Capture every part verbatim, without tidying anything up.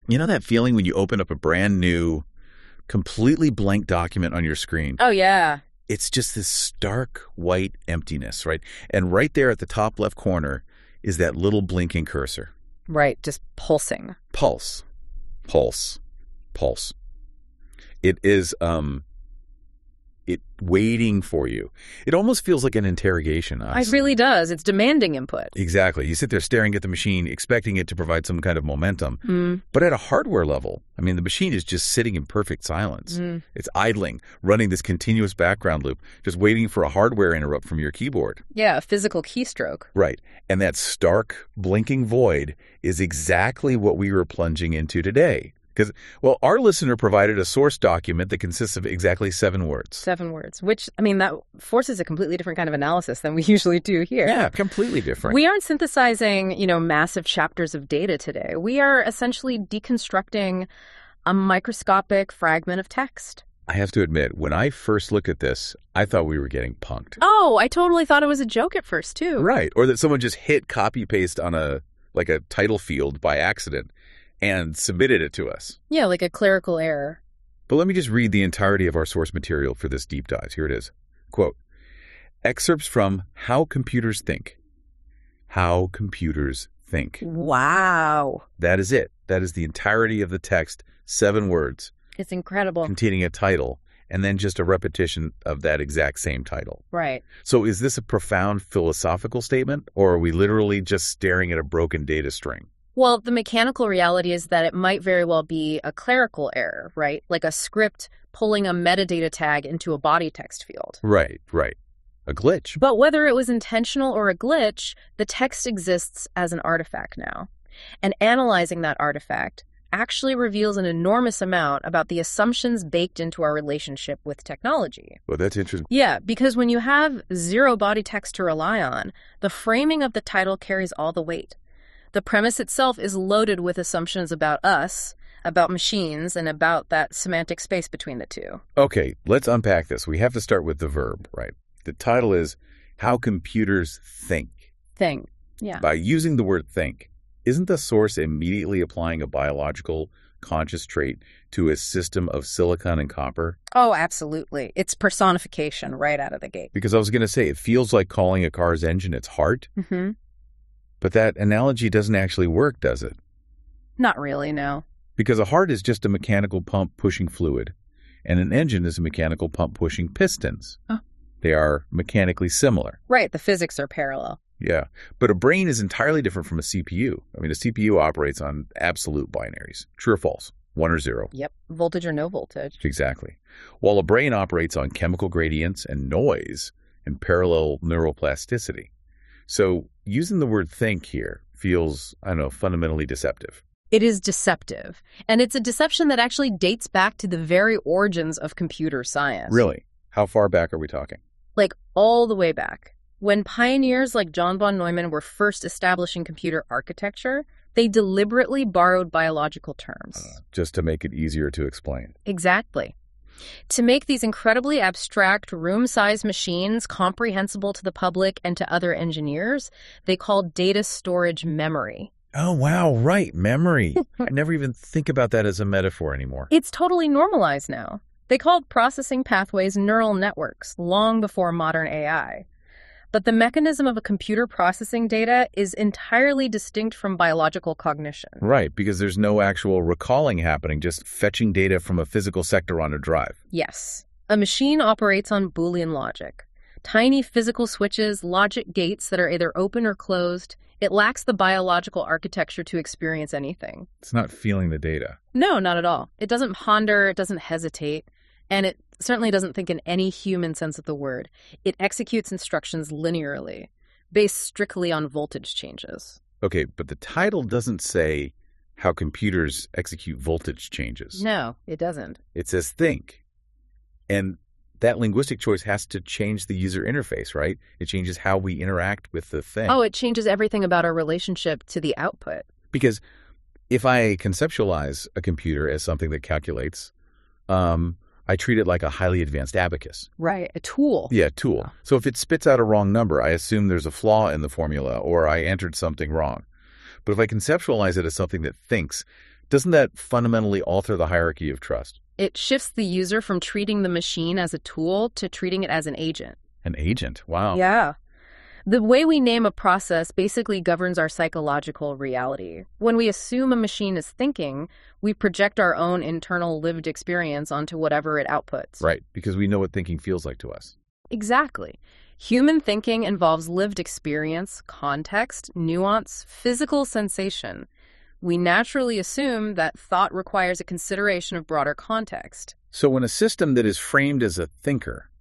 You know that feeling when you open up a brand new, completely blank document on your screen? Oh, yeah. It's just this stark white emptiness, right? And right there at the top left corner is that little blinking cursor. Right, just pulsing. Pulse. Pulse. Pulse. It is um, it waiting for you. It almost feels like an interrogation, honestly. It really does. It's demanding input. Exactly. You sit there staring at the machine, expecting it to provide some kind of momentum. Mm. But at a hardware level, I mean, the machine is just sitting in perfect silence. Mm. It's idling, running this continuous background loop, just waiting for a hardware interrupt from your keyboard. Yeah, a physical keystroke. Right. And that stark, blinking void is exactly what we were plunging into today. Because, well, our listener provided a source document that consists of exactly seven words. Seven words, which, I mean, that forces a completely different kind of analysis than we usually do here. Yeah, completely different. We aren't synthesizing, you know, massive chapters of data today. We are essentially deconstructing a microscopic fragment of text. I have to admit, when I first looked at this, I thought we were getting punked. Oh, I totally thought it was a joke at first, too. Right. Or that someone just hit copy-paste on a, like a title field by accident and submitted it to us. Yeah, like a clerical error. But let me just read the entirety of our source material for this deep dive. Here it is. Quote, excerpts from How Computers Think. How Computers Think. Wow. That is it. That is the entirety of the text, seven words. It's incredible. Containing a title, and then just a repetition of that exact same title. Right. So is this a profound philosophical statement, or are we literally just staring at a broken data string? Well, the mechanical reality is that it might very well be a clerical error, right? Like a script pulling a metadata tag into a body text field. Right, right. A glitch. But whether it was intentional or a glitch, the text exists as an artifact now. And analyzing that artifact actually reveals an enormous amount about the assumptions baked into our relationship with technology. Well, that's interesting. Yeah, because when you have zero body text to rely on, the framing of the title carries all the weight. The premise itself is loaded with assumptions about us, about machines, and about that semantic space between the two. Okay, let's unpack this. We have to start with the verb, right? The title is How Computers Think. Thing, yeah. By using the word think, isn't the source immediately applying a biological conscious trait to a system of silicon and copper? Oh, absolutely. It's personification right out of the gate. Because I was going to say, it feels like calling a car's engine its heart. Mm-hmm. But that analogy doesn't actually work, does it? Not really, no. Because a heart is just a mechanical pump pushing fluid, and an engine is a mechanical pump pushing pistons. Oh. They are mechanically similar. Right, the physics are parallel. Yeah, but a brain is entirely different from a C P U. I mean, a C P U operates on absolute binaries, true or false, one or zero. Yep, voltage or no voltage. Exactly. While a brain operates on chemical gradients and noise and parallel neuroplasticity. So using the word think here feels, I don't know, fundamentally deceptive. It is deceptive. And it's a deception that actually dates back to the very origins of computer science. Really? How far back are we talking? Like all the way back. When pioneers like John von Neumann were first establishing computer architecture, they deliberately borrowed biological terms. Uh, just to make it easier to explain. Exactly. To make these incredibly abstract room-sized machines comprehensible to the public and to other engineers, they called data storage memory. Oh, wow, right, memory. I never even think about that as a metaphor anymore. It's totally normalized now. They called processing pathways neural networks long before modern A I. But the mechanism of a computer processing data is entirely distinct from biological cognition. Right, because there's no actual recalling happening, just fetching data from a physical sector on a drive. Yes. A machine operates on Boolean logic. Tiny physical switches, logic gates that are either open or closed. It lacks the biological architecture to experience anything. It's not feeling the data. No, not at all. It doesn't ponder, it doesn't hesitate, and it certainly doesn't think in any human sense of the word. It executes instructions linearly, based strictly on voltage changes. Okay, but the title doesn't say how computers execute voltage changes. No, it doesn't. It says think. And that linguistic choice has to change the user interface, right? It changes how we interact with the thing. Oh, it changes everything about our relationship to the output. Because if I conceptualize a computer as something that calculates, um, I treat it like a highly advanced abacus. Right, a tool. Yeah, tool. Oh. So if it spits out a wrong number, I assume there's a flaw in the formula or I entered something wrong. But if I conceptualize it as something that thinks, Doesn't that fundamentally alter the hierarchy of trust? It shifts the user from treating the machine as a tool to treating it as an agent. An agent? Wow. Yeah. The way we name a process basically governs our psychological reality. When we assume a machine is thinking, we project our own internal lived experience onto whatever it outputs. Right, because we know what thinking feels like to us. Exactly. Human thinking involves lived experience, context, nuance, physical sensation. We naturally assume that thought requires a consideration of broader context. So when a system that is framed as a thinker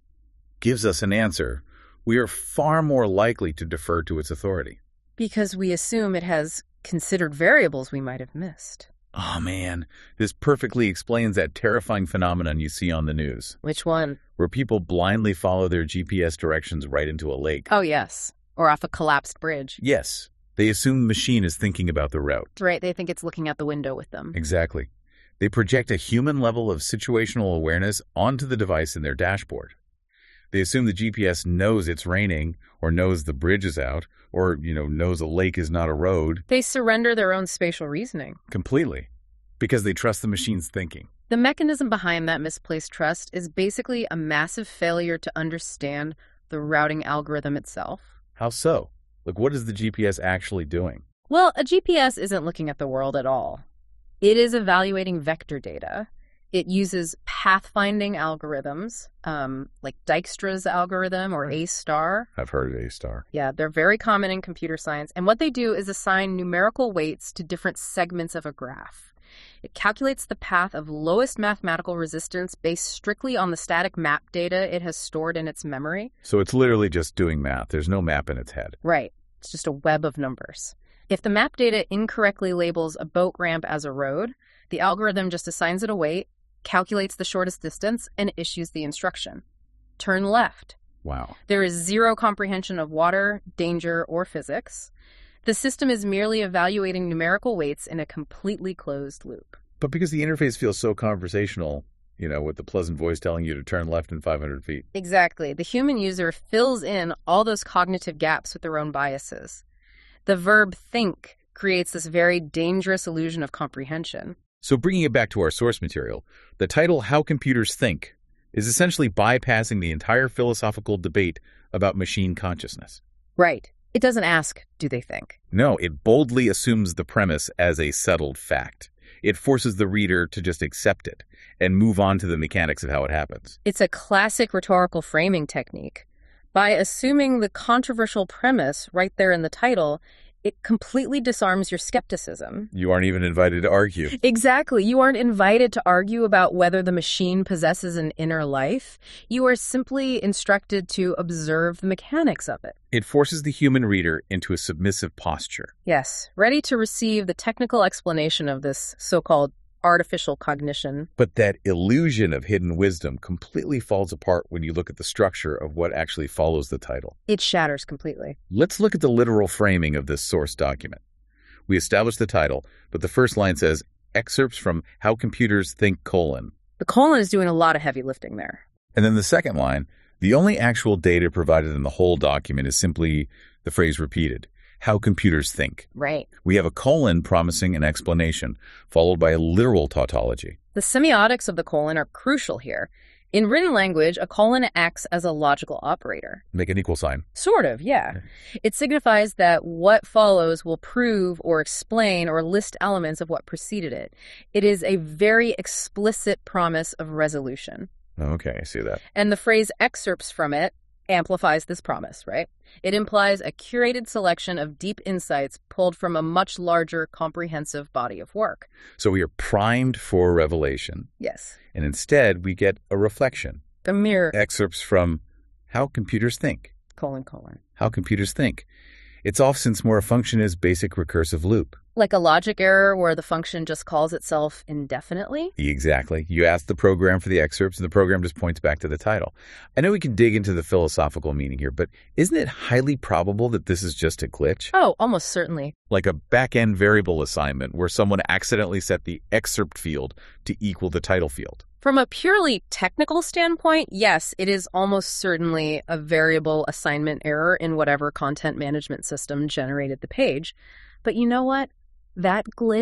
gives us an answer, we are far more likely to defer to its authority. Because we assume it has considered variables we might have missed. Oh man, this perfectly explains that terrifying phenomenon you see on the news. Which one? Where people blindly follow their G P S directions right into a lake. Oh, yes. Or off a collapsed bridge. Yes. They assume the machine is thinking about the route. Right, they think it's looking out the window with them. Exactly. They project a human level of situational awareness onto the device in their dashboard. They assume the G P S knows it's raining, or knows the bridge is out, or, you know, knows a lake is not a road. They surrender their own spatial reasoning. Completely. Because they trust the machine's thinking. The mechanism behind that misplaced trust is basically a massive failure to understand the routing algorithm itself. How so? Like, what is the G P S actually doing? Well, a G P S isn't looking at the world at all. It is evaluating vector data. It uses pathfinding algorithms, um, like Dijkstra's algorithm or A-star. I've heard of A-star. Yeah, they're very common in computer science. And what they do is assign numerical weights to different segments of a graph. It calculates the path of lowest mathematical resistance based strictly on the static map data it has stored in its memory. So it's literally just doing math. There's no map in its head. Right. It's just a web of numbers. If the map data incorrectly labels a boat ramp as a road, the algorithm just assigns it a weight, calculates the shortest distance, and issues the instruction. Turn left. Wow. There is zero comprehension of water, danger, or physics. The system is merely evaluating numerical weights in a completely closed loop. But because the interface feels so conversational, you know, with the pleasant voice telling you to turn left in five hundred feet. Exactly. The human user fills in all those cognitive gaps with their own biases. The verb think creates this very dangerous illusion of comprehension. So bringing it back to our source material, the title How Computers Think is essentially bypassing the entire philosophical debate about machine consciousness. Right. It doesn't ask, do they think? No, it boldly assumes the premise as a settled fact. It forces the reader to just accept it and move on to the mechanics of how it happens. It's a classic rhetorical framing technique. By assuming the controversial premise right there in the title, it completely disarms your skepticism. You aren't even invited to argue. Exactly. You aren't invited to argue about whether the machine possesses an inner life. You are simply instructed to observe the mechanics of it. It forces the human reader into a submissive posture. Yes, ready to receive the technical explanation of this so-called artificial cognition. But that illusion of hidden wisdom completely falls apart when you look at the structure of what actually follows the title. It shatters completely. Let's look at the literal framing of this source document. We established the title, but the first line says, excerpts from How Computers Think, colon. The colon is doing a lot of heavy lifting there. And then the second line, the only actual data provided in the whole document is simply the phrase repeated. How computers think. Right. We have a colon promising an explanation, followed by a literal tautology. The semiotics of the colon are crucial here. In written language, a colon acts as a logical operator. Make an equal sign. Sort of, yeah. It signifies that what follows will prove or explain or list elements of what preceded it. It is a very explicit promise of resolution. Okay, I see that. And the phrase excerpts from it amplifies this promise, right? It implies a curated selection of deep insights pulled from a much larger, comprehensive body of work. So we are primed for revelation. Yes. And instead, we get a reflection. The mirror. Excerpts from How Computers Think. Colon, colon. How Computers Think. It's off since more a function is basic recursive loop. Like a logic error where the function just calls itself indefinitely? Exactly. You ask the program for the excerpts, and the program just points back to the title. I know we can dig into the philosophical meaning here, but isn't it highly probable that this is just a glitch? Oh, almost certainly. Like a back-end variable assignment where someone accidentally set the excerpt field to equal the title field. From a purely technical standpoint, yes, it is almost certainly a variable assignment error in whatever content management system generated the page. But you know what? That glitch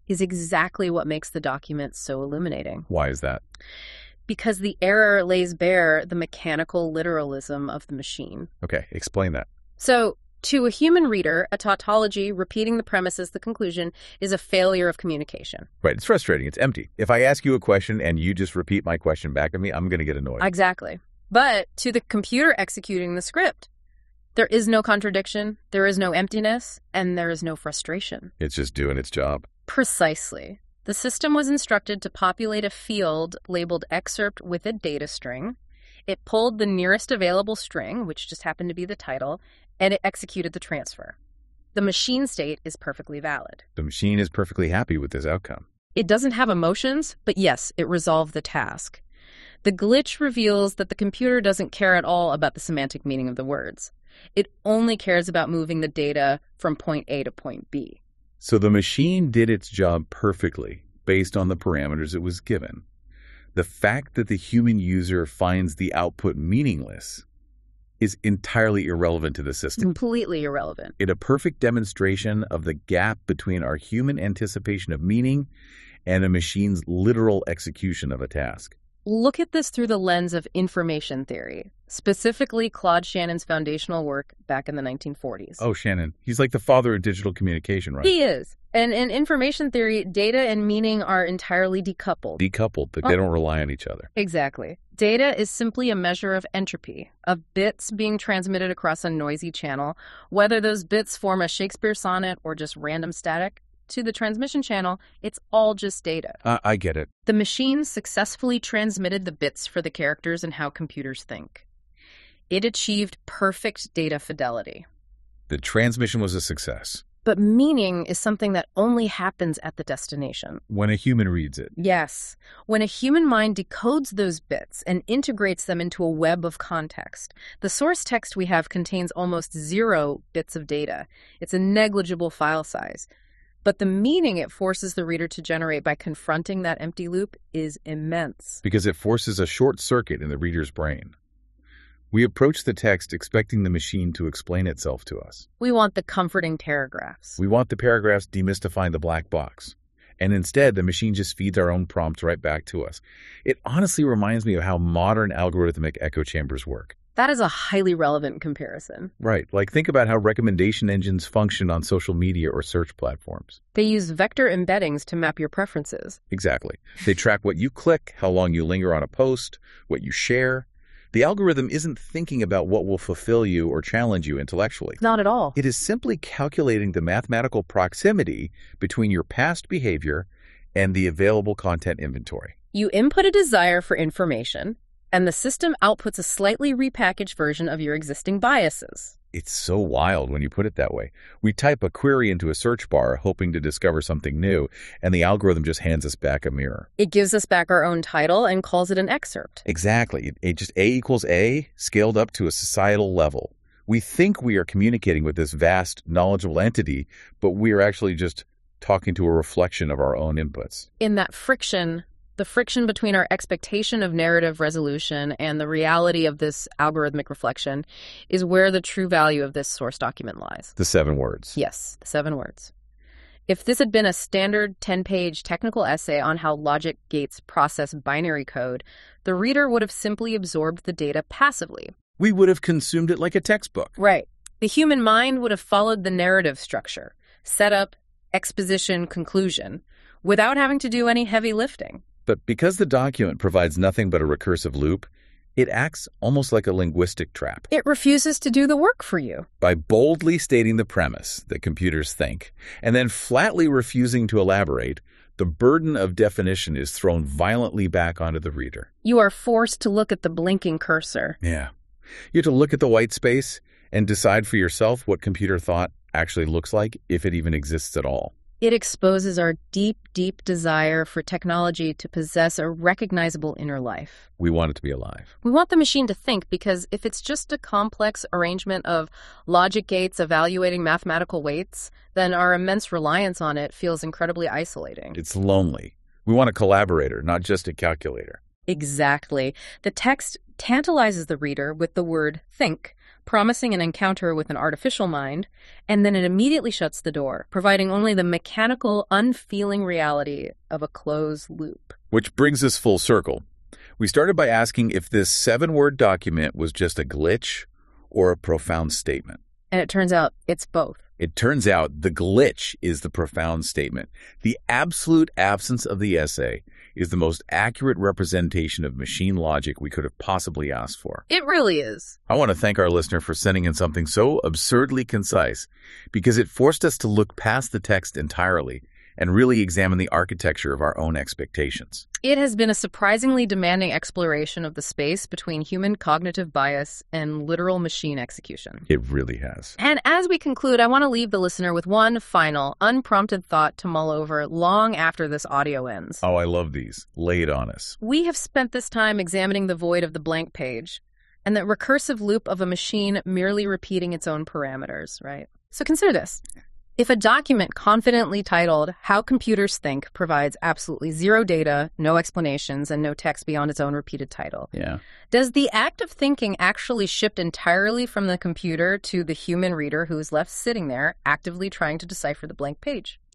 is exactly what makes the document so illuminating. Why is that? Because the error lays bare the mechanical literalism of the machine. Okay, explain that. So, to a human reader, a tautology repeating the premise as the conclusion is a failure of communication. Right, it's frustrating. It's empty. If I ask you a question and you just repeat my question back at me, I'm going to get annoyed. Exactly. But to the computer executing the script, there is no contradiction, there is no emptiness, and there is no frustration. It's just doing its job. Precisely. The system was instructed to populate a field labeled excerpt with a data string. It pulled the nearest available string, which just happened to be the title, and it executed the transfer. The machine state is perfectly valid. The machine is perfectly happy with this outcome. It doesn't have emotions, but yes, it resolved the task. The glitch reveals that the computer doesn't care at all about the semantic meaning of the words. It only cares about moving the data from point A to point B. So the machine did its job perfectly based on the parameters it was given. The fact that the human user finds the output meaningless is entirely irrelevant to the system. Completely irrelevant. It's a perfect demonstration of the gap between our human anticipation of meaning and a machine's literal execution of a task. Look at this through the lens of information theory, specifically Claude Shannon's foundational work back in the nineteen forties. Oh, Shannon. He's like the father of digital communication, right? He is. And in information theory, data and meaning are entirely decoupled. Decoupled, but they Oh. don't rely on each other. Exactly. Data is simply a measure of entropy, of bits being transmitted across a noisy channel, whether those bits form a Shakespeare sonnet or just random static. To the transmission channel, it's all just data. Uh, I get it. The machine successfully transmitted the bits for the characters and how computers think. It achieved perfect data fidelity. The transmission was a success But meaning is something that only happens at the destination. when a human reads it. Yes. When a human mind decodes those bits and integrates them into a web of context, the source text we have contains almost zero bits of data. It's a negligible file size. But the meaning it forces the reader to generate by confronting that empty loop is immense. Because it forces a short circuit in the reader's brain. We approach the text expecting the machine to explain itself to us. We want the comforting paragraphs. We want the paragraphs demystifying the black box. And instead, the machine just feeds our own prompts right back to us. It honestly reminds me of how modern algorithmic echo chambers work. That is a highly relevant comparison. Right, like think about how recommendation engines function on social media or search platforms. They use vector embeddings to map your preferences. Exactly. They track what you click, how long you linger on a post, what you share. The algorithm isn't thinking about what will fulfill you or challenge you intellectually. Not at all. It is simply calculating the mathematical proximity between your past behavior and the available content inventory. You input a desire for information, and the system outputs a slightly repackaged version of your existing biases. It's so wild when you put it that way. We type a query into a search bar hoping to discover something new, and the algorithm just hands us back a mirror. It gives us back our own title and calls it an excerpt. Exactly. It, it just A equals A scaled up to a societal level. We think we are communicating with this vast, knowledgeable entity, but we are actually just talking to a reflection of our own inputs. In that friction, the friction between our expectation of narrative resolution and the reality of this algorithmic reflection is where the true value of this source document lies. The seven words. Yes, the seven words. If this had been a standard ten-page technical essay on how logic gates process binary code, the reader would have simply absorbed the data passively. We would have consumed it like a textbook. Right. The human mind would have followed the narrative structure, setup, exposition, conclusion, without having to do any heavy lifting. But because the document provides nothing but a recursive loop, it acts almost like a linguistic trap. It refuses to do the work for you. By boldly stating the premise that computers think, and then flatly refusing to elaborate, the burden of definition is thrown violently back onto the reader. You are forced to look at the blinking cursor. Yeah. You have to look at the white space and decide for yourself what computer thought actually looks like, if it even exists at all. It exposes our deep, deep desire for technology to possess a recognizable inner life. We want it to be alive. We want the machine to think because if it's just a complex arrangement of logic gates evaluating mathematical weights, then our immense reliance on it feels incredibly isolating. It's lonely. We want a collaborator, not just a calculator. Exactly. The text tantalizes the reader with the word think, promising an encounter with an artificial mind, and then it immediately shuts the door, providing only the mechanical, unfeeling reality of a closed loop. Which brings us full circle. We started by asking if this seven-word document was just a glitch or a profound statement. And it turns out it's both. It turns out the glitch is the profound statement. The absolute absence of the essay is the most accurate representation of machine logic we could have possibly asked for. It really is. I want to thank our listener for sending in something so absurdly concise, because it forced us to look past the text entirely and really examine the architecture of our own expectations. It has been a surprisingly demanding exploration of the space between human cognitive bias and literal machine execution. It really has. And as we conclude, I want to leave the listener with one final, unprompted thought to mull over long after this audio ends. Oh, I love these. Lay it on us. We have spent this time examining the void of the blank page and the recursive loop of a machine merely repeating its own parameters, right? So consider this. If a document confidently titled How Computers Think provides absolutely zero data, no explanations, and no text beyond its own repeated title, Yeah. does the act of thinking actually shift entirely from the computer to the human reader who is left sitting there actively trying to decipher the blank page?